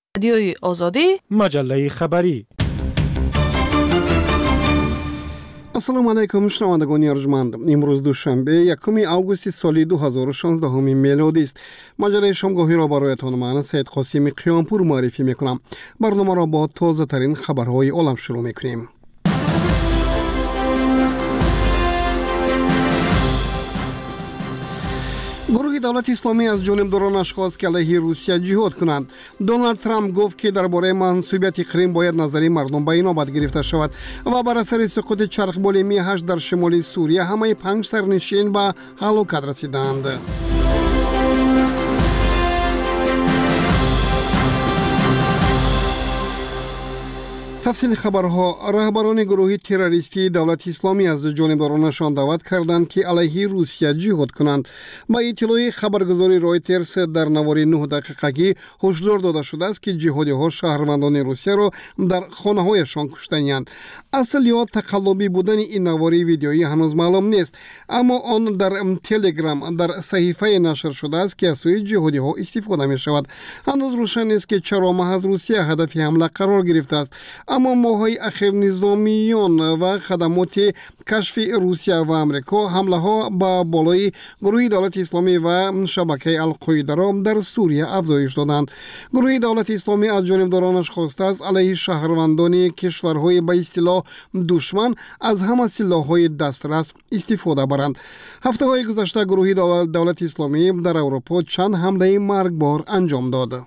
رادیوی آزادی، مجله خبری. السلام علیکم شنوندگان ارجمند. امروز دوشنبه یکم آگوست سال 2016 میلادی است. مجله شامگاهی را برایتان من سید قاسم قیامپور معرفی میکنم. برنامه را با تازه ترین خبرهای عالم شروع میکنیم. گروه دولت اسلامی از جانبدارانش خواست که علیه روسیه جهاد کنند. دونالد ترامپ گفت که درباره منسوبیت کریم باید نظری مردم به اینابت گرفته شود و بر اثر سقوط چرخبال می-8 در شمال سوریه همه 5 سرنشین به هلاکت رسیدند. تفصیل خبرها. رهبران گروه تروریستی دولت اسلامی از جانبدارانشان دعوت کردند که علیه روسیه جهاد کنند. با اطلاع خبرگزاری رایترز در نوار 9 دقیقگی هشدار داده شده است که جهادی‌ها شهروندان روسیه را در خانه‌هایشان کشتند. اصل یا تقلبی بودن این نواری ویدیویی هنوز معلوم نیست، اما آن در تلگرام در صحیفه نشر شده است که از سوی جهادی‌ها استفاده می‌شود. هنوز روشن نیست که چرا محض روسیه هدف حمله قرار گرفته است، اما ماهای اخیر نظامیان و خدمات کشف روسیه و امریکا حمله ها با بالای گروه دولت اسلامی و شبکه القاعده را در سوریه افزایش دادند. گروه دولت اسلامی از جانبدارانش خواسته است علیه شهروندان کشورهای به اصطلاح دشمن از همه سلاح‌های دسترس استفاده برند. هفته‌های گذشته گروه دولت اسلامی در اروپا چند حمله مرگبار انجام داد.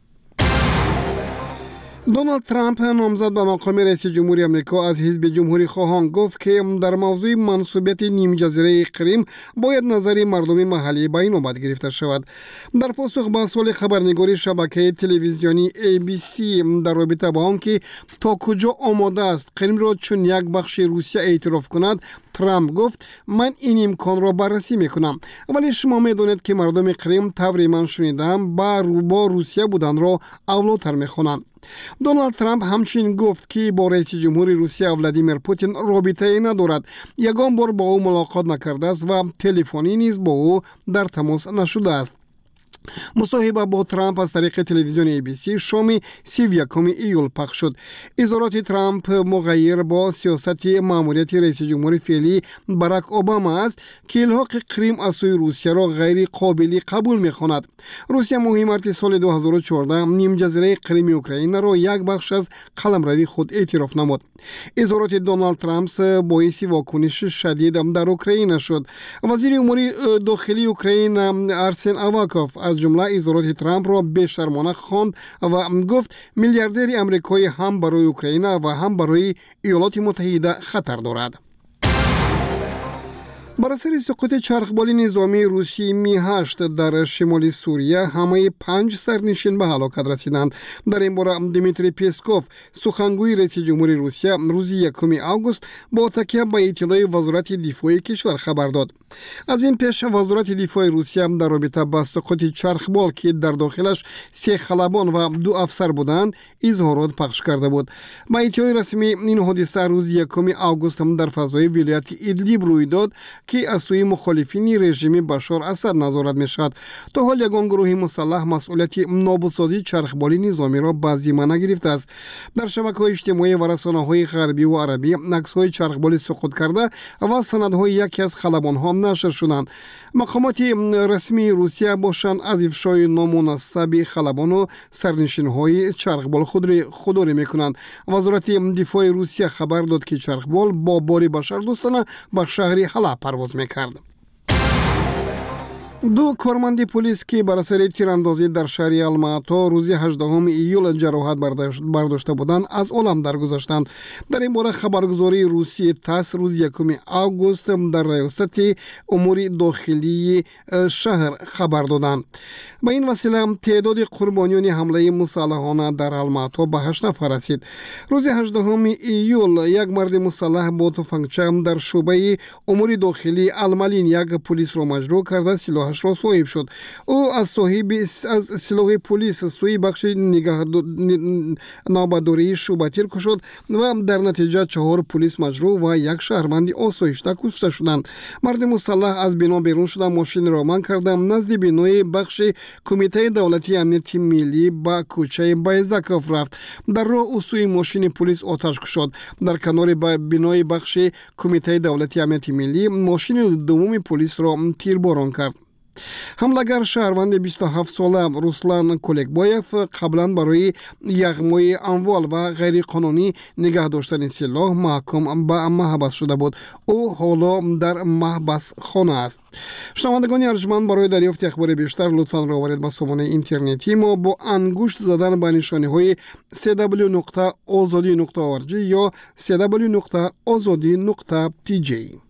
دونالد ترامپ نامزد به مقام رئیس جمهوری آمریکا از حزب جمهوری خواهان گفت که در موضوع منسوبیت نیم جزیره کریم باید نظر مردم محلی به اینابت گرفته شود. در پاسخ به سوال خبرنگاری شبکه تلویزیونی ABC در رابطه با آنکه تا کجا آماده است کریم را چون یک بخش روسیه اعتراف کند، ترامپ گفت من این امکان را بررسی میکنم، ولی شما میدونید که مردم کریم طوری من شنیدم با روسیه بودن را اولاتر میخوانند. دونالد ترامپ همچنین گفت که با رئیس جمهوری روسیه ولادیمیر پوتین رابطه ای ندارد، یگان بار با او ملاقات نکرده است و تلفنی نیز با او در تماس نشده است. مصاحبه با ترامپ از طریق تلویزیون ABC شام 31 ایول پخش شد. اظهارات ترامپ مغایر با سیاست ماموریت رئیس جمهور فعلی باراک اوباما است که الحاق کریم از سوی روسیه را غیر قابل قبول می‌خواند. روسیه ماه مارس سال 2014 نیم جزیره کریم اوکراین را یک بخش از قلمروی خود اعتراف نمود. اظهارات دونالد ترامپ باعث واکنش شدید در اوکراین شد. وزیر امور داخلی اوکراین ارسن آواکوف از جمله اظهارات ترامپ را بی‌شرمانه خواند و گفت میلیاردر آمریکایی هم برای اوکراین و هم برای ایالات متحده خطر دارد. بر اثر سقوط چرخبال نظامی روسی می-8 در شمال سوریه همه 5 سرنشین به هلاکت رسیدند. در این باره دیمیتری پیسکوف سخنگوی رئیس جمهوری روسیه روز 1 آگوست با تکیه به اطلاع وزارت دفاع کشور خبر داد. از این پیش وزارت دفاع روسیه در رابطه با سقوط چرخبال که در داخلش 3 خلبان و 2 افسر بودند اظهارات پخش کرده بود. با اطلاع رسمی این حادثه روز 1 آگوست در فضای ولایت ایدلیب روی داد که از سوی مخالفین رژیم بشار اسد نظارت می‌شود. تا حال یگان گروه مسلح مسئولیت نابودسازی چرخبال نظامی را به ذمه گرفته است. در شبکه‌های اجتماعی و رسانه‌های غربی و عربی عکس‌های چرخبال سقوط کرده و سندهای یکی از خلبان‌ها نشر شدند. مقامات رسمی روسیه باشند از افشای نامناسب خلبان و سرنشین‌های چرخبال خودداری می‌کنند. وزارت دفاع روسیه خبر داد که چرخبال با بار بشر دوستانه به شهر حلب پرواز می‌کرد. 2 کارمند پلیس که بر اثر تیراندازی در شهر الماتا روز 18 ایول جراحت برداشته بودند از عالم درگذشتند. در این باره خبرگزاری روسی تاس روز 1 آگوست در ریاست امور داخلی شهر خبر دادند. به این وسیله تعداد قربانیان حمله مسلحانه در الماتا به 8 نفر رسید. روز 18 ایول یک مرد مسلح با تفنگچه در شعبه امور داخلی المالین یک پلیس را مجروح کرده سلاح سلاحش را صاحب شد. او از سلاح پلیس سوی بخش نابداری شعبه تیر کشید و در نتیجه 4 پلیس مجروح و 1 شهروند آسایشته کشته شدند. مرد مسلح از بنا بیرون شده ماشین را منع کرده نزد بینای بخش کمیته دولتی امنیت ملی با کوچه بایزکوف رفت. در راه او سوی ماشین پلیس آتش کشید. در کنار بینای بخش کمیته دولتی امنیت ملی ماشین دوم پلیس را تیرباران کرد. حملگر شهروند 27 ساله روسلان کولکبایف قبلا برای یغمای اموال و غیر قانونی نگه داشتن سلاح محکوم به محبس شده بود. او حالا در محبس خانه است. شنوندگان ارجمند، برای دریافت اخبار بیشتر لطفاً راورید به سامانه اینترنتی ما با انگشت زدن به نشانی های www.azadi.org یا www.azadi.tj.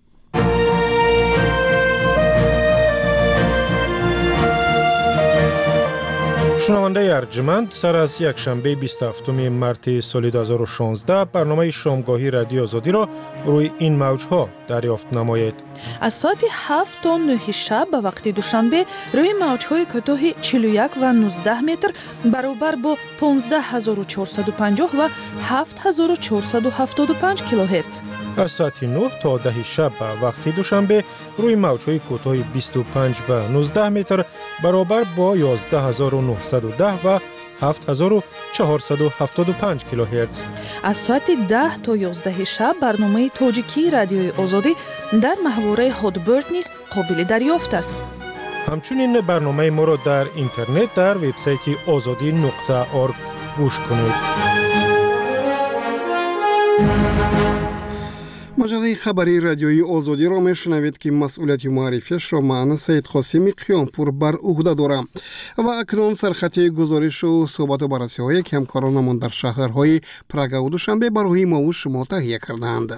شنونده ارجمند، سر از یک شنبه 27 مارس سال 2016 برنامه شامگاهی رادیو آزادی را روی این موجها دریافت نمایید. از ساعت 7 تا 9 شب به وقت دوشنبه روی موجهای کوتاه 41 و 19 متر برابر با 15450 و 7475 کیلوهرتز. از ساعت 9 تا 10 شب به وقت دوشنبه روی موجهای کوتاه 25 و 19 متر برابر با 11910 و 7475 کیلوهرتز. از ساعت 10 تا 11 شب برنامه تاجیکی رادیوی آزادی در محوره هادبرد نیز قابل دریافت است. همچنین برنامه ما را در اینترنت در وبسایت azadi.org گوش کنید. مجله خبری رادیویی آزادی را میشنوید که مسئولیت معرفیش را من سید قاسمی قیامپور بر عهده دارم و اکنون سرخط گزارش و صحبت و بررسی های که همکارانمان در شهرهای پراگ و دوشنبه برای ما و شما تهیه کردند.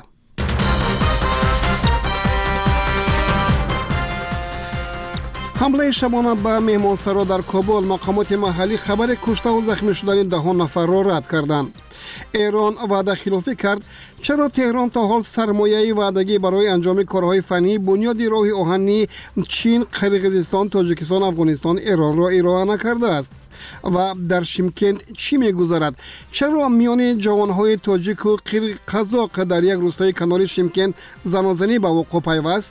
حمله شبانه به مهمانسرا در کابل، مقامات محلی خبر کشته و زخمی شدن 10 نفر را رد کردند. ایران وعده خلافی کرد. چرا تهران تا حال سرمایه وعدگی برای انجام کارهای فنی بنیاد راه آهنی چین، قرقیزستان، تاجیکستان، افغانستان، ایران را ارائه نکرده است؟ و در شیمکند چی می‌گذرد؟ چرا میان جوانهای تاجیک و قزاق در یک روستای کنار شیمکند زنازنی به وقوع پیوست؟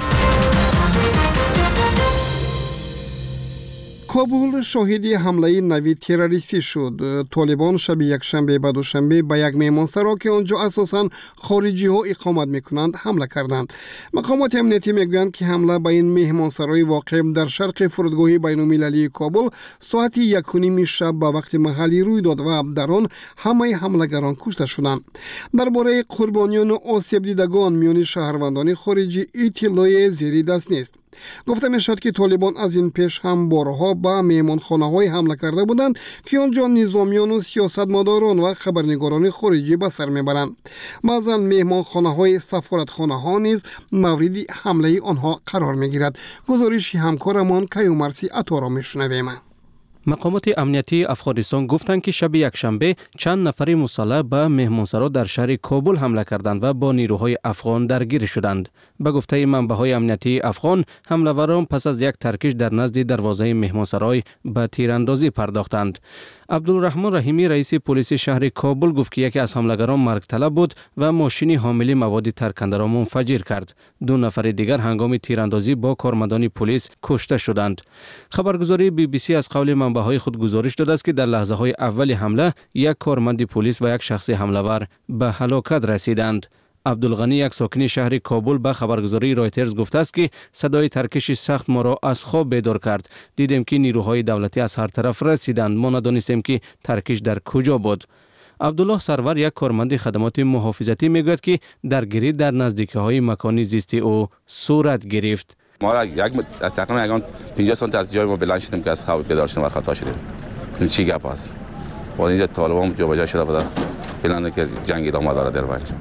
کابل شاهد حمله نوی تروریستی شد. طالبان شب یک شنبه به دوشنبه به یک مهمانسرا که آنجا اساساً خارجی ها اقامت میکنند حمله کردند. مقامات امنیتی میگویند که حمله به این مهمانسرای واقع در شرق فرودگاه بین‌المللی کابل ساعت 1:30 شب به وقت محلی روی داد و در آن همه حملگران کشته شدند. درباره قربانیان و آسیب دیدگان میان شهروندان خارجی اطلاعی زیر دست نیست. گفته می شد که طالبان از این پیش هم بارها به مهمانخانه های حمله کرده بودند که آنجا نظامیان و سیاستمداران و خبرنگاران خارجی به سر میبرند. بعضا مهمانخانه های سفارتخانه ها نیز مورد حمله آنها قرار می گیرد. گزارش همکارمان کیومرثی عطا را میشنویم. مقامات امنیتی افغانستان گفتند که شب یک شنبه چند نفر مسلح به مهمانسرا در شهر کابل حمله کردند و با نیروهای افغان درگیر شدند. به گفته منبع‌های امنیتی افغان، حمله‌وران پس از یک ترکش در نزد دروازه مهمانسرای به تیراندازی پرداختند. عبدالرحمن رحیمی رئیس پلیس شهر کابل گفت که یکی از حمله‌گران مرگ طلب بود و ماشین حامل مواد ترکنده را منفجر کرد. 2 نفر دیگر هنگام تیراندازی با کارمندان پلیس کشته شدند. خبرگزاری BBC از قول منبع‌های خود گزارش داده است که در لحظه‌های اول حمله یک کارمند پلیس و یک شخص حمله‌ور به هلاکت رسیدند. عبدالغنی، یک ساکن شهر کابل، به خبرگزاری رایترز گفته است که صدای ترکش سخت ما را از خواب بیدار کرد. دیدیم که نیروهای دولتی از هر طرف رسیدند. ما ندانستیم که ترکش در کجا بود. عبدالله سرور، یک کارمند خدمات محافظتی، میگوید که درگیری در نزدیکی‌های مکانی زیستی او صورت گرفت. ما تقریبا 50 سانتی از جای ما بلند شدیم که از خواب بیدار شدیم و خطا شدیم. چی گپ است؟ با اینجا طالبان جابجا شده بود. پلن که جنگ ادامه داره در بینشون.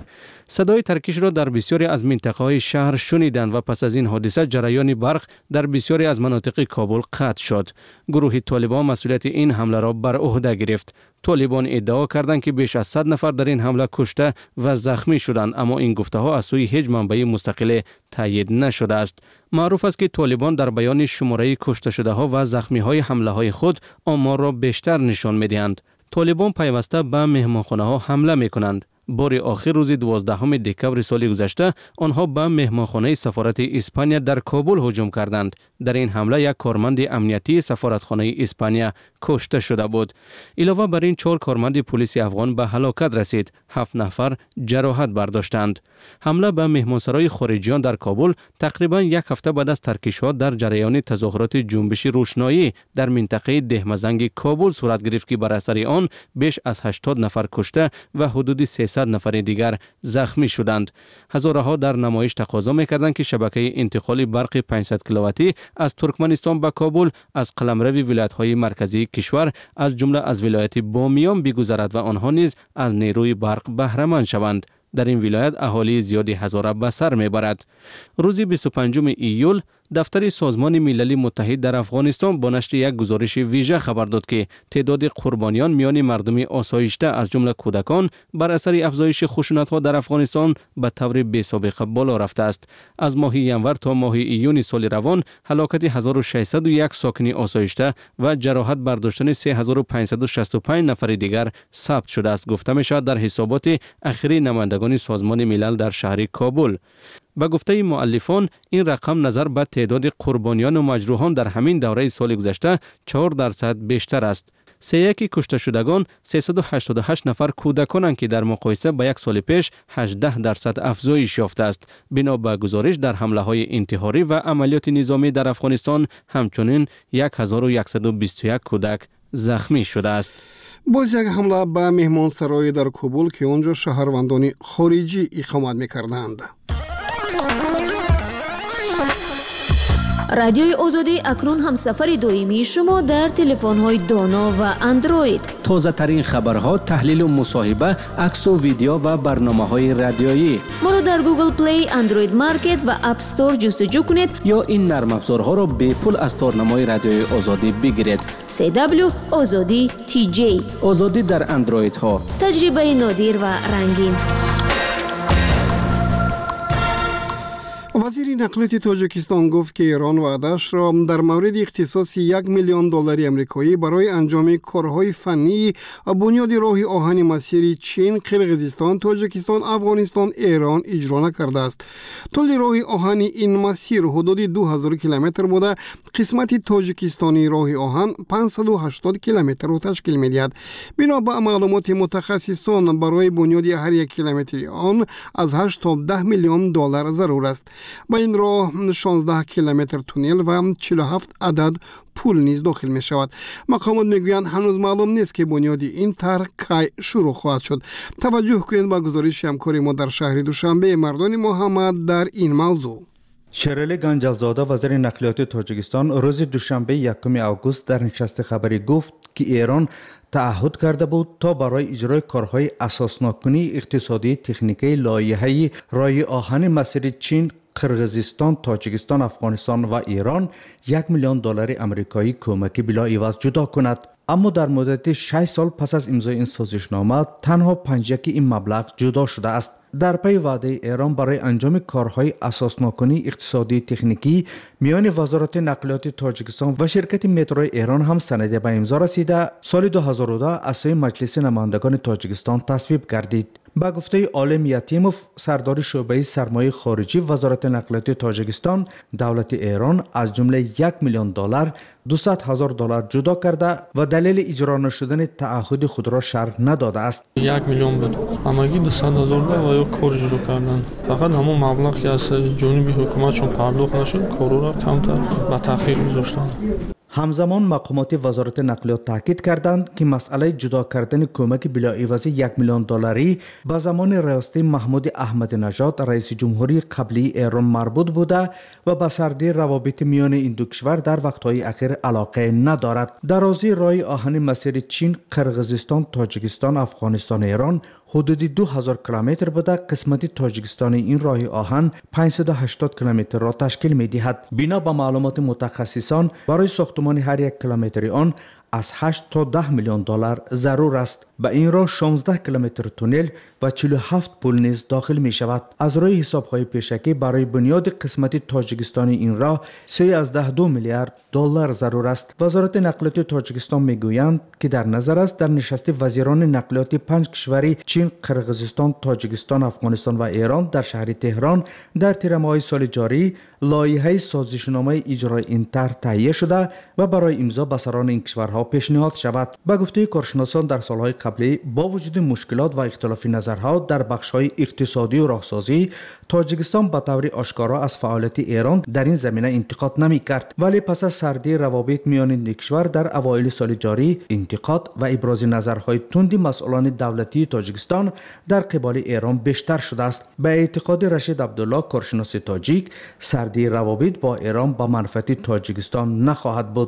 صدای ترکش را در بسیاری از مناطق شهر شنیدند و پس از این حادثه جریان برق در بسیاری از مناطق کابل قطع شد. گروه طالبان مسئولیت این حمله را بر عهده گرفت. طالبان ادعا کردند که بیش از 100 نفر در این حمله کشته و زخمی شدند، اما این گفته‌ها از سوی هیچ منبع مستقل تایید نشده است. معروف است که طالبان در بیان شماره کشته شده‌ها و زخمی‌های حمله‌های خود آمار را بیشتر نشان می‌دهند. طالبان پیوسته به مهمانخانه‌ها حمله می‌کنند. بار آخر روز 12 دکبر سال گذشته آنها به مهمانخانه سفارت اسپانیا در کابل هجوم کردند. در این حمله یک کارمند امنیتی سفارتخانه اسپانیا کشته شده بود. علاوه بر این 4 کارمند پلیس افغان به هلاکت رسید. 7 نفر جراحت برداشتند. حمله به مهمانسرای خارجیان در کابل تقریبا یک هفته بعد از ترکش‌ها در جریان تظاهرات جنبش روشنایی در منطقه دهمزنگ کابل صورت گرفت که بر اثر آن بیش از 80 نفر کشته و حدود 300 نفر دیگر زخمی شدند. هزارها در نمایش تقاضا می‌کردند که شبکه انتقال برق 500 کیلوواتی از ترکمنستان به کابل از قلمرو ولایت‌های مرکزی کشور از جمله از ولایت بامیان بگذرد و آنها نیز از نیروی برق بهره مند شوند. در این ولایت اهالی زیادی هزاره به سر میبرد. روز 25 ایول دفتر سازمان ملل متحد در افغانستان با نشر یک گزارش ویژه خبر داد که تعداد قربانیان میان مردم آسایشته از جمله کودکان بر اثر افزایش خشونت‌ها در افغانستان به طور بی‌سابقه بالا رفته است. از ماه ینور تا ماه ایون سال روان هلاکت 1601 ساکن آسایشته و جراحت برداشتن 3565 نفر دیگر ثبت شده است، گفته می‌شود در حسابات اخیری نمایندگان سازمان ملل در شهر کابل. به گفته مؤلفان این رقم نظر به تعداد قربانیان و مجروحان در همین دوره سال گذشته 4% بیشتر است. سیاکی کشته شدگان 388 نفر کودکانند که در مقایسه با یک سال پیش 18% افزایش یافته است. بنا به گزارش در حمله‌های انتحاری و عملیات نظامی در افغانستان همچنین 1121 کودک زخمی شده است. باز یک حمله به مهمانسرای در کابل که آنجا شهروندان خارجی اقامت می‌کردند. رادیوی آزادی اکنون هم سفر دائمی شما در تلفن‌های دانا و اندروید. تازه ترین خبرها، تحلیل و مصاحبه، عکس و ویدیو و برنامه‌های رادیویی. ما را در گوگل پلی، اندروید مارکت و اپ استور جستجو کنید یا این نرم افزارها را به پول از تارنمای رادیوی آزادی بگیرید. CW آزادی TJ آزادی در اندروید ها. تجربه نادر و رنگین. وزیر نقلیات تاجیکستان گفت که ایران وعده‌اش را در مورد اختصاص $1 میلیون آمریکایی برای انجام کارهای فنی بنیاد راه آهن مسیر چین، قرقیزستان، تاجیکستان، افغانستان، ایران اجرا نکرده است. طول راه آهن این مسیر حدود 2000 کیلومتر بوده. قسمت تاجیکستانی راه آهن 580 کیلومتر را تشکیل می‌دهد. بنا به معلومات متخصصان برای بنیاد هر یک کیلومتری آن از 8 تا 10 میلیون دلار ضرور است. با این راه 16 کیلومتر تونل و 47 عدد پول نیز داخل می شود. مقامات میگویند هنوز معلوم نیست که بنیاد این طرح کی شروع خواهد شد. توجه کنید به گزارش همکار ما در شهر دوشنبه مردان محمد در این موضوع. شیرعلی گنجلزاده وزیر نقلیات تاجیکستان روز دوشنبه 1 آگوست در نشست خبری گفت که ایران تعهد کرده بود تا برای اجرای کارهای اساسناکنی اقتصادی تکنیکی لایحه راه آهن مسیر چین، قرقیزستان، تاجیکستان، افغانستان و ایران $1 میلیون آمریکایی کمکی بلا عوض جدا کند. اما در مدت 6 سال پس از امضای این سازشنامه تنها 5 این مبلغ جدا شده است. در پی وعده ایران برای انجام کارهای اساسناکنی اقتصادی تکنیکی میان وزارت نقلیات تاجیکستان و شرکت مترو ایران هم سند به امضا رسیده سال 2010 از سوی مجلس نمایندگان تاجیکستان تصویب گردید. با گفته عالم یتیموف، سردار شعبه سرمایه خارجی وزارت نقلیات تاجیکستان، دولت ایران از جمله $1 میلیون $200,000 جدا کرده و دلیل اجرا نشدن تعهد خود را شرح نداده است. 1 میلیون بود. همگی $200,000 و یک کار اجرا کردن. فقط همون مبلغ که از جانب حکومت چون پرداخت نشد، کارو را کمتر و تأخیر گذاشتن. همزمان مقامات وزارت نقلیات تاکید کردند که مسئله جدا کردن کمک بلاعوض 1 میلیون دلاری به زمان ریاست محمود احمدی نژاد رئیس جمهوری قبلی ایران مربوط بوده و به سردی روابط میان این دو کشور در وقتهای اخیر علاقه ندارد. درازی راه آهن مسیر چین، قرقیزستان، تاجیکستان، افغانستان، ایران حدود 2000 کیلومتر بوده. قسمت تاجیکستانی این راه آهن 580 کیلومتر را تشکیل می دهد. بنا به معلومات متخصصان برای ساختمان هر یک کیلومتر آن از 8 تا 10 میلیون دلار ضرور است. به این راه 16 کیلومتر تونل و 47 پل نیز داخل می شود. از روی حساب‌های پیشکی برای بنیاد قسمت تاجیکستانی این راه 3.2 میلیارد دلار ضرور است. وزارت نقلیات تاجیکستان می گویند که در نظر است در نشست وزیران نقلیات 5 کشوری چین، قرقیزستان، تاجیکستان، افغانستان و ایران در شهر تهران در تیر ماه سال جاری لایحه سازشنامه اجرای این طرح تهیه شده و برای امضا به سران این کشورها پیشنهاد شود. به گفته کارشناسان در سالهای قبلی با وجود مشکلات و اختلاف نظرها در بخش‌های اقتصادی و راهسازی، تاجیکستان به طور آشکارا از فعالیت ایران در این زمینه انتقاد نمی‌کرد، ولی پس از سردی روابط میان این کشور در اوایل سال جاری انتقاد و ابراز نظرهای تند مسئولان دولتی تاجیکستان در قبال ایران بیشتر شده است. به اعتقاد رشید عبدالله، کارشناس تاجیک، سردی روابط با ایران به منفعت تاجیکستان نخواهد بود.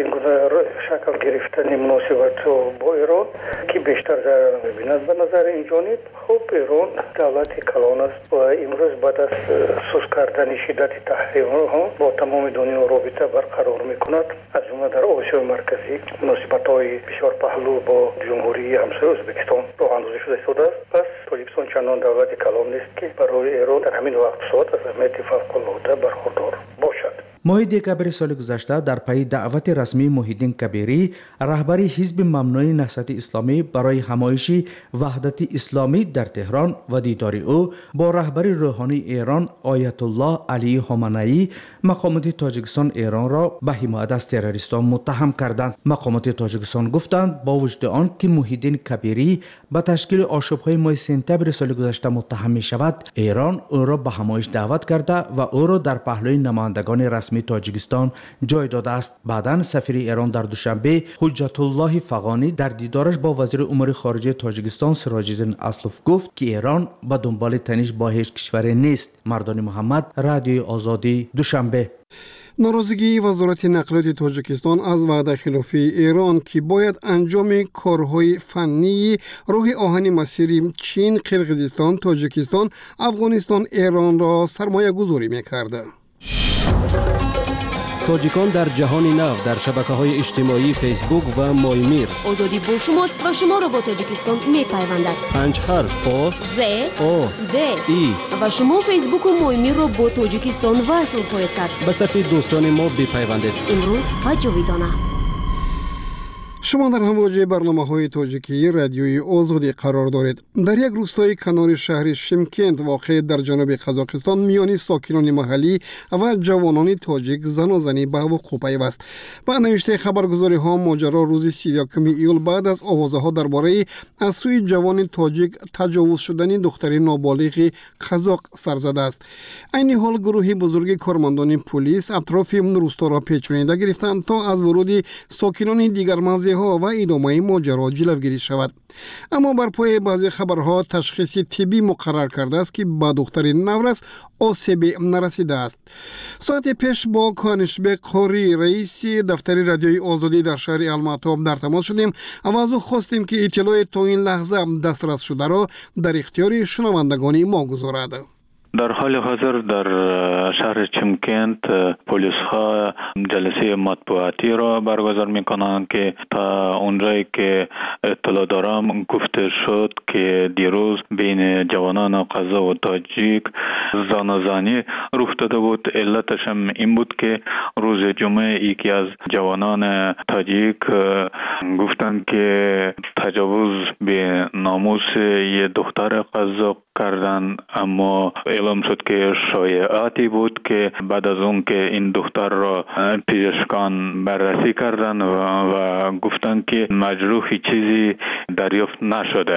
شکل گرفتن مناسبت با ایران که بیشتر ضرر می‌بیند به نظر این جانب. خب ایران دولت کلان است و امروز بعد از سوس کردن شدت تحریم‌ها با تمام دنیا رابطه برقرار می‌کند. از جمله در آسیای مرکزی مناسبت‌های بسیار پهلو با جمهوری همسایه ازبکستان راه اندازی شده است. پس تاجیکستان چندان دولت کلان نیست که برای ایران در همین وقت ساعت از اهمیت فوق‌العاده برخوردار باشد. ماه دکبر سال گذشته در پی دعوت رسمی محیدین کبیری، رهبر حزب ممنوع نهضت اسلامی برای همایش وحدت اسلامی در تهران و دیدار او با رهبر روحانی ایران آیت الله علی خامنه‌ای، مقامات تاجیکستان ایران را به حمایت از تروریستان متهم کردند. مقامات تاجیکستان گفتند با وجود آن که محیدین کبیری به تشکیل آشوب‌های ماه سپتامبر سال گذشته متهم می شود، ایران او را به همایش دعوت کرده و او را در پهلوی نمایندگان رسمی تاجیکستان جای داده است. بعداً سفیر ایران در دوشنبه حجت الله فغانی در دیدارش با وزیر امور خارجه تاجیکستان سراج الدین اسلوف گفت که ایران به دنبال تنش با هیچ کشوری نیست. مردان محمد، رادیوی آزادی، دوشنبه. ناراضگی وزارت نقلیات تاجیکستان از وعده خلافی ایران که باید انجام کارهای فنی راه آهن مسیر چین، قرقیزستان، تاجیکستان، افغانستان، ایران را سرمایه گذاری می‌کرد. تاجیکان در جهان نو در شبکه‌های اجتماعی فیسبوک و مایمیر. آزادی با شماست و شما را با تاجیکستان می‌پیوندد. 5 حرف آ ز او د ای و شما فیسبوک و مایمیر را با تاجیکستان وصل خواهید کرد. به صفحه دوستان ما بپیوندید. امروز و جاویدانه. شما در همواجه برنامه‌های تاجیکی رادیوی آزادی قرار دارید. در یک روستای کنار شهر شیمکند واقع در جنوب قزاقستان میان ساکنان محلی و جوانان تاجیک زنازنی به وقوع پیوست. با نوشته خبرگزاری‌ها ماجرا روز 31 ایول بعد از آوازها درباره از سوی جوان تاجیک تجاوز شدن دختر نابالغ قزاق سر زده است. این حال گروهی بزرگ کارمندان پلیس اطراف روستا را پیچانیده گرفتند تا از ورود ساکنان دیگر ها و ادامه ماجرا جلوگیری شود. اما بر پای بعضی خبرها تشخیص طبی مقرر کرده است که به دختر نورس آسیب نرسیده است. ساعت پیش با کانشبک قوری رئیس دفتر رادیوی آزادی در شهر الماتاب در تماس شدیم و از او خواستیم که اطلاع تا این لحظه دسترس شده را در اختیار شنوندگان ما گذارد. در حال حاضر در شهر چیمکند پلیس ها جلسه مطبوعاتی را برگزار می کنند که تا اونجایی که اطلاع دارم گفته شد که دیروز بین جوانان قزاق و تاجیک زنازنی رخ داده بود. علتش هم این بود که روز جمعه یکی از جوانان تاجیک گفتند که تجاوز به ناموس یه دختر قزاق کردن، اما اعلام شد که شایعاتی بود که بعد از اون که این دختر را پزشکان بررسی کردن و گفتن که مجروحی چیزی دریافت نشده.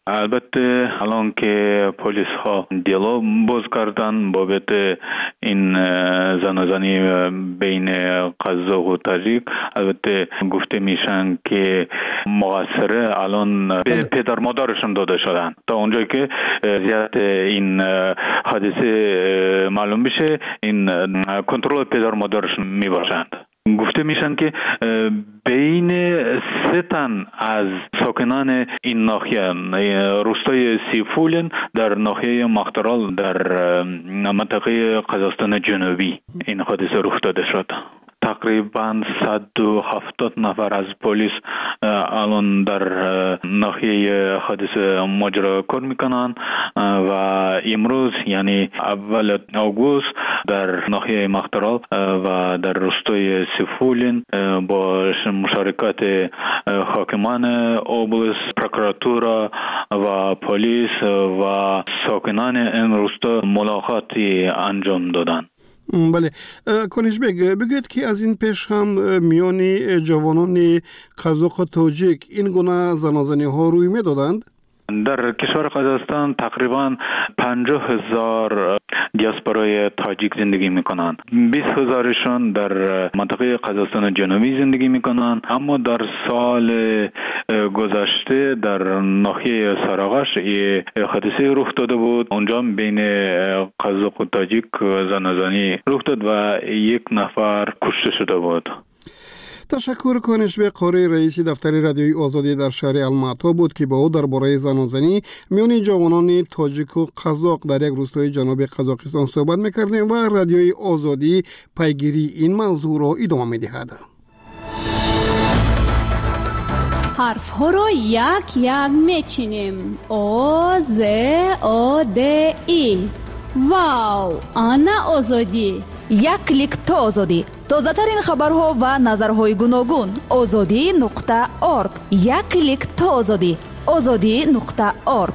البته الان که پلیس ها دیالوگ باز کردن بابت این زنازانی بین قزاق و تاجیک، البته گفته میشن که مقصر الان به پدر مادرشون داده شدن تا اونجایی که زیاد این حادثه معلوم بشه این کنترل پدر مادرشون میباشند. گفته میشن که بین 3 تن از ساکنان این ناحیه روستای سیفولین در ناحیه مخترال در منطقه قزاقستان جنوبی این حادثه رخ داده شد. تقریبا 170 نفر از پلیس الان در ناحیه حادثه ماجرا کار میکنن و امروز یعنی اول آگوست در ناحیه مخترال و در روستای سیفولین با مشارکت حاکمان اوبلاست، پروکراتورا و پلیس و ساکنان این روستا ملاقاتی انجام دادند. بله، کنیشبک بگوید که از این پیش هم میان جوانان قزاق و تاجیک این گونه زنازانی ها روی می دادند؟ در کشور قزاقستان تقریبا 50,000 دیاسپورای تاجیک زندگی میکنند. 20,000شون در منطقه قزاقستان جنوبی زندگی میکنند، اما در سال گذشته در ناحیه ساراغش حادثه رخ داده بود. اونجا بین قزاق و تاجیک زنازانی رخ داد و 1 نفر کشته شده بود. تشکر کنیشبک قاری رئیس دفتر رادیوی آزادی در شهر الماتا بود که با او درباره زنازانی میان جوانان تاجیک و قزاق در یک روستای جنوب قزاقستان صحبت میکردیم و رادیوی آزادی پیگیری این موضوع را ادامه میدهد. حرف ها را یک یک میچینیم. آ ز آ د ای. واو، آنا آزادی. یک کلیک تا آزادی. تازه ترین خبرها و نظرهای گوناگون. azadi.org. یک کلیک تا آزادی. azadi.org.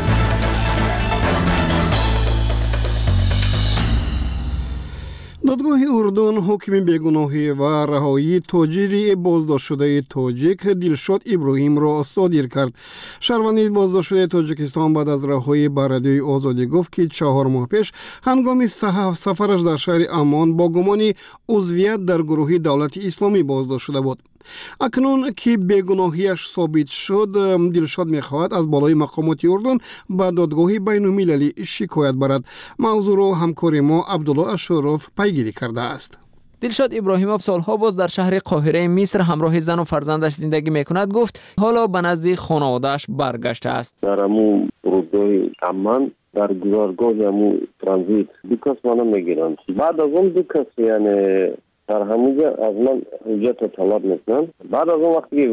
دادگاه اردن حکم بیگناهی و رهایی تاجر بازداشت شده تاجیک دلشاد ابراهیم را صادر کرد. شهروند بازداشت شده تاجیکستان بعد از رهایی به رادیوی آزادی گفت که 4 ماه پیش هنگام سفرش در شهر عمان با گمان عضویت در گروه دولت اسلامی بازداشت شده بود. اکنون که بیگناهیش ثابت شد، دلشاد می‌خواهد از بالای مقامات اردن به دادگاه بین‌المللی شکایت برد. موضوع را همکار ما عبدالله اشرف پیگیری کرده است. دلشاد ابراهیموف سالها باز در شهر قاهره مصر همراه زن و فرزندش زندگی میکند. گفت حالا به نزد خانواده‌اش برگشته است. در همون فرودگاه عمان در گذارگاه همون ترانزیت 2 کس منو میگیرن. بعد از اون 2 کس یعنی در همونجا از من حجت طلب میکنن. بعد از اون وقتی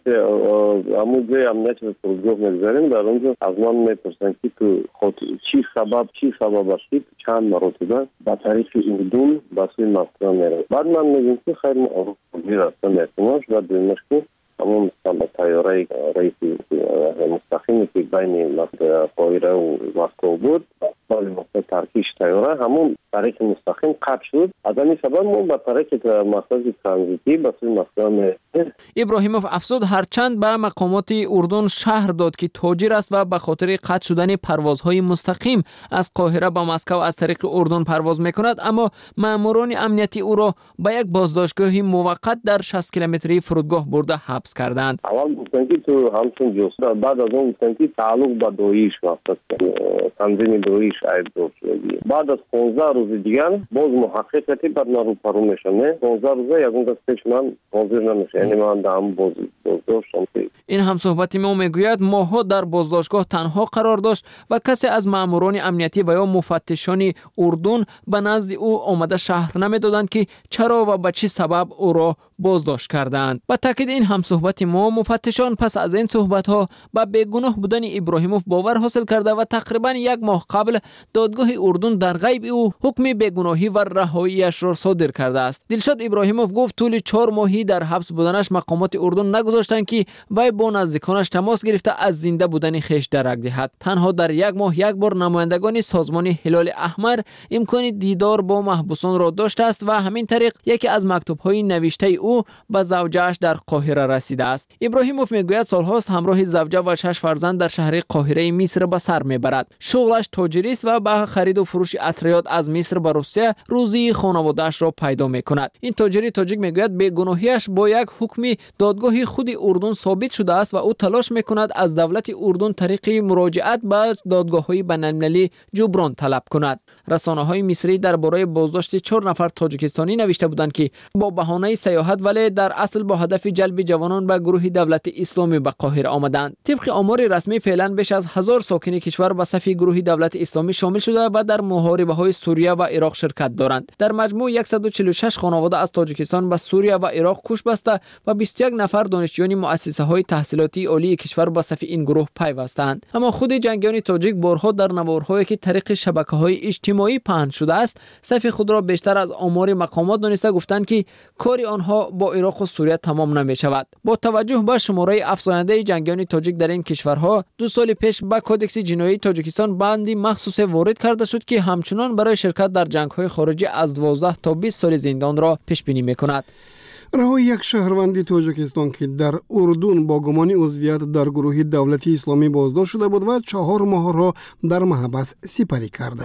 همونجا امنیت فرودگاه میگذاریم، در اونجا از من میپرسن که تو خود چی سبب هستی چند مرتبه با طریق اردن با سوی مسکو میرم. بعد من میگم که خیر ما اروپایی رفتم میکنم و دویمش که همون تیاره رئیس مستقیمی که بین قاهره و مسکو بود، سال ترکیش تیاره همون طریق مستقیم قطع شد. از همین سبب ما با طریق مخرج ترانزیتی به سوی مسکو میریم. ابراهیموف افزود هرچند به مقامات اردن شهر داد که تاجر است و به خاطر قطع شدن پروازهای مستقیم از قاهره به مسکو از طریق اردن پرواز میکند، اما ماموران امنیتی او را به یک بازداشتگاه موقت در 60 کیلومتری فرودگاه برده حبس کردند. اول گفتن که تو همچون جوستا، بعد از اون گفتن که تعلق به داعش واسطه تنظیم داعش ایجاد شده. بعد از 15 روز دیگر باز محققاتی بر نارو پرو میشن. 15 روز یکون دستش من حاضر نمیشه، یعنی من دام بازداشتم. این هم صحبتی ما میگوید ماها در بازداشتگاه تنها قرار داشت و کسی از ماموران امنیتی و یا مفتشان اردن به نزد او آمده شهر نمیدادند که چرا و به چه سبب او را بازداشت کردند. با تاکید این هم صحبت ما، مفتشان پس از این صحبت ها با بیگناه بودن ابراهیموف باور حاصل کرده و تقریبا 1 ماه قبل دادگاه اردن در غیب او حکم بیگناهی و رهاییش را صادر کرده است. دلشاد ابراهیموف گفت طول 4 ماهی در حبس بودنش مقامات اردن نگذاشتند که وی با نزدیکانش تماس گرفته از زنده بودن خویش درک دهد. تنها در 1 ماه یک بار نمایندگان سازمان هلال احمر امکان دیدار با محبوسان را داشته است و همین طریق یکی از مکتوب‌های نوشته او به زوجه‌اش در قاهره رسیده است. ابراهیموف میگوید سالهاست همراه زوجه و 6 فرزند در شهر قاهره مصر به سر میبرد. شغلش تاجری است و به خرید و فروش اتریات از مصر به روسیه روزی خانواده‌اش را پیدا میکند. این تاجری تاجیک میگوید بیگناهیش با یک حکم دادگاه خود اردن ثابت شده است و او تلاش میکند از دولت اردن طریق مراجعت به دادگاه‌های بین‌المللی جبران طلب کند. رسانه‌های مصری درباره بازداشت 4 نفر تاجیکستانی نوشته بودند که با بهانه سیاحت ولی در اصل با هدف جلب جوانان به گروه دولت اسلامی به قاهره آمدند. طبق آمار رسمی فعلا بیش از 1000 ساکن کشور به صف گروه دولت اسلامی شامل شده و در محاربه‌های سوریه و عراق شرکت دارند. در مجموع 146 خانواده از تاجیکستان به سوریه و عراق کوچ بسته و 21 نفر دانشجویان مؤسسه‌های تحصیلاتی عالی کشور به صف این گروه پیوستند. اما خود جنگیان تاجیک بارها در نوارهایی که طریق شبکه‌های اجتماعی پخش شده است صف خود را بیشتر از آمار مقامات دانسته گفتند که کار آنها با عراق و سوریه تمام نمی‌شود. با توجه به شماره افزاینده جنگیان تاجیک در این کشورها 2 سال پیش به کدکس جنایی تاجیکستان بندی مخصوص وارد کرده شد که همچنان برای شرکت در جنگ‌های خارجی از 12 تا 20 سال زندان را پیش بینی می‌کند. رهایی یک شهروند تاجیکستان که در اردن با گمان عضویت در گروه دولت اسلامی بازداشت شده بود و 4 ماه را در محبس سپری کرده.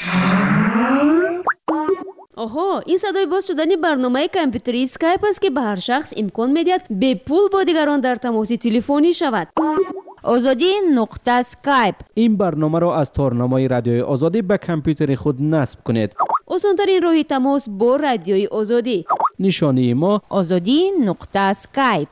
آها، این صدای باز شدن برنامه کامپیوتری اسکایپ است که به هر شخص امکان می‌دهد به پول با دیگران در تماس تلفنی شود. آزادی نقطه اسکایپ. این برنامه را از تارنمای رادیوی آزادی به کامپیوتر خود نصب کنید. آسان‌ترین راه تماس با رادیوی آزادی. نشانی ما آزادی نقطه اسکایپ.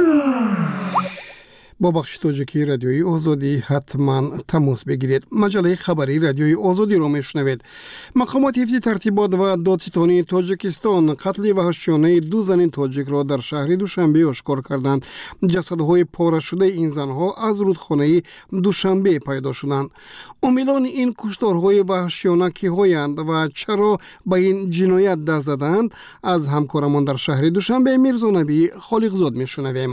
با بخش تاجیکی رادیوی آزادی حتما تماس بگیرید. مجله خبری رادیوی آزادی را میشنوید. مقامات حفظ ترتیبات و دادستانی تاجیکستان قتل وحشیانه 2 زن تاجیک را در شهر دوشنبه آشکار کردند. جسدهای پاره شده این زنها از رودخانه دوشنبه پیدا شدند. عاملان این کشتارهای وحشیانه کی‌هایند و چرا به این جنایت دست زدند؟ از همکارمان در شهر دوشنبه میرزا نبی خالقزاد میشنویم.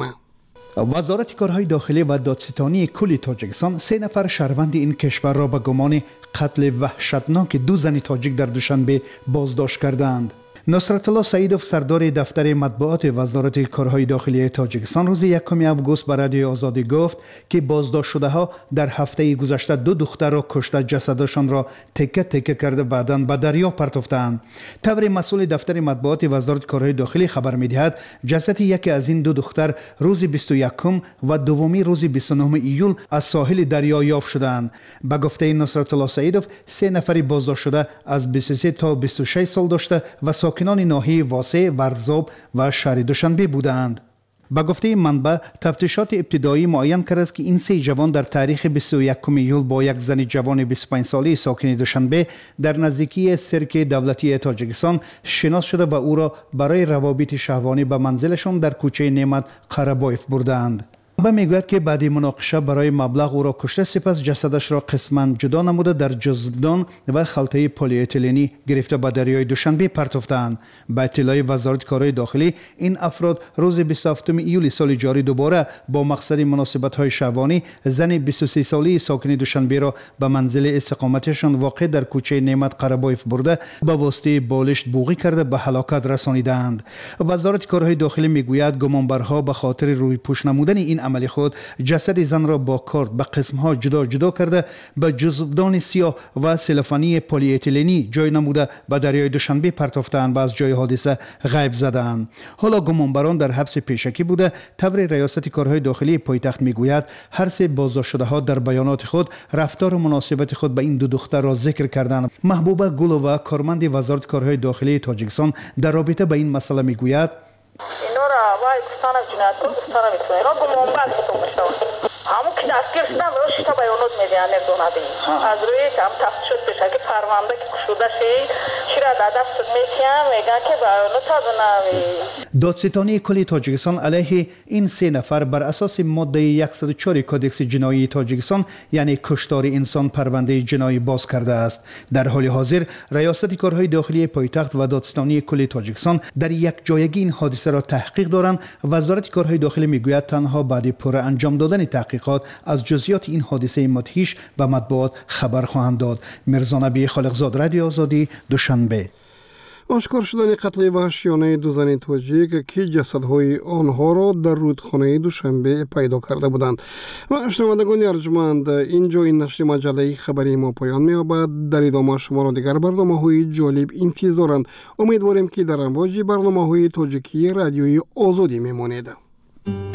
وزارت کارهای داخلی و دادستانی کل تاجیکستان 3 نفر شهروند این کشور را به گمان قتل وحشتناک 2 زن تاجیک در دوشنبه بازداشت کردند. نصرت الله سعیدوف سردار دفتر مطبوعات وزارت کارهای داخلی تاجیکستان روز 1 اوگوست به رادیوی آزادی گفت که بازداشت شده ها در هفته گذشته 2 دختر را کشته، جسدشان را تکه تکه کرده بعداً به دریا پرتافتند. طور مسئول دفتر مطبوعات وزارت کارهای داخلی خبر می‌دهد جسد یکی از این 2 دختر روز 21 و دومی روز 29 ایول از ساحل دریا یافت شدند. به گفته نصرت الله سعیدوف 3 نفر بازداشت شده از 23 تا 26 سال داشته و ساکنان ناحیه واسه، ورزاب و شهر دوشنبه بودند. با گفته منبع تفتیشات ابتدایی معین کرده است که این 3 جوان در تاریخ 21 ایول با یک زن جوان 25 ساله ساکن دوشنبه در نزدیکی سرک دولتی تاجیکستان شناخته شده و او را برای روابط شهوانی به منزلشان در کوچه نعمت قره‌بایف بردند. منبع میگوید که بعد مناقشه برای مبلغ او را کشته، سپس جسدش را قسما جدا نموده در جزدان و خلطه پلی اتیلنی گرفته به دریای دوشنبه پرتافتند. با اطلاع وزارت کارهای داخلی این افراد روز 27 ایول سال جاری دوباره با مقصد مناسبت‌های شهوانی زن 23 ساله ساکن دوشنبه را به منزل استقامتشان واقع در کوچه نعمت قره‌بایف برده به واسطه بالشت بوغی کرده به هلاکت رسانیدند. وزارت کارهای داخلی میگوید گمانبرها به خاطر روی پوش نمودن این عمل خود جسد زن را با کارد به قسم‌ها جدا کرده به جزدان سیاه و سلفانی پلی اتیلنی جای نموده به دریای دوشنبه پرتافتند و از جای حادثه غیب زدند. حالا گمانبران در حبس پیشکی بوده. طور ریاست کارهای داخلی پایتخت میگوید هر 3 بازداشت شده ها در بیانات خود رفتار و مناسبت خود به این 2 دختر را ذکر کردند. محبوبه گلووا کارمند وزارت کارهای داخلی تاجیکستان در رابطه با این مسئله میگوید اینا را وای گفتن جنایتکار گفتن میتونه اینا گمانبر خودم میشود همون که دستگیر شدن روش تا بیانات میدهن نردونه بین از روی هم تفتیشات پیشکی پرونده که کشوده شد چرا دست میتیم میگن که با نتازناوی دادستانی کل تاجیکستان علیه این 3 نفر بر اساس ماده 104 کدکس جنایی تاجیکستان یعنی کشتار انسان پرونده جنایی باز کرده است. در حال حاضر ریاست کارهای داخلی پایتخت و دادستانی کل تاجیکستان در یک جایگی این حادثه را تحقیق دارند. وزارت کارهای داخلی میگوید تنها بعد پر انجام دادن تحقیقات از جزئیات این حادثه مدهش به مطبوعات خبر خواهند داد. میرزا نبی خالقزاد، رادیو آزادی، دوشنبه. آشکار شدن قتل وحشیانه 2 زن تاجیک که جسدهای آنها را در رودخانه دوشنبه پیدا کرده بودند. و شنوندگان ارجمند، اینجا این نشر مجله خبری ما پایان می‌یابد. در ادامه شما را دیگر برنامه‌های جالب انتظارند. امیدواریم که در امواج برنامه‌های تاجیکی رادیوی آزادی میمانید.